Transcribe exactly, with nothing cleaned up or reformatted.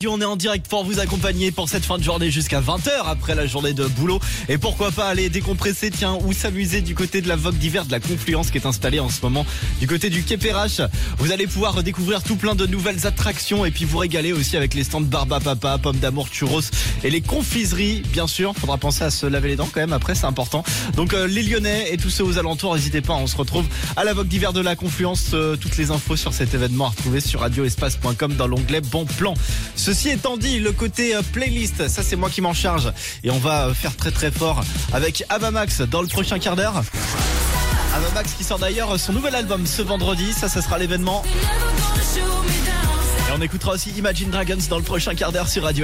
On est en direct pour vous accompagner pour cette fin de journée jusqu'à vingt heures après la journée de boulot. Et pourquoi pas aller décompresser, tiens, ou s'amuser du côté de la Vogue d'hiver de la Confluence qui est installée en ce moment du côté du Quai Perrache. Vous allez pouvoir découvrir tout plein de nouvelles attractions et puis vous régaler aussi avec les stands Barba Papa, Pommes d'amour, churros et les confiseries. Bien sûr, faudra penser à se laver les dents quand même après, c'est important. Donc euh, les Lyonnais et tous ceux aux alentours, n'hésitez pas, on se retrouve à la Vogue d'hiver de la Confluence. Euh, toutes les infos sur cet événement à retrouver sur radio espace point com dans l'onglet Bon Plan. Ceci étant dit, le côté playlist, ça c'est moi qui m'en charge. Et on va faire très très fort avec Avamax dans le prochain quart d'heure. Avamax qui sort d'ailleurs son nouvel album ce vendredi, ça, ça sera l'événement. Et on écoutera aussi Imagine Dragons dans le prochain quart d'heure sur Radio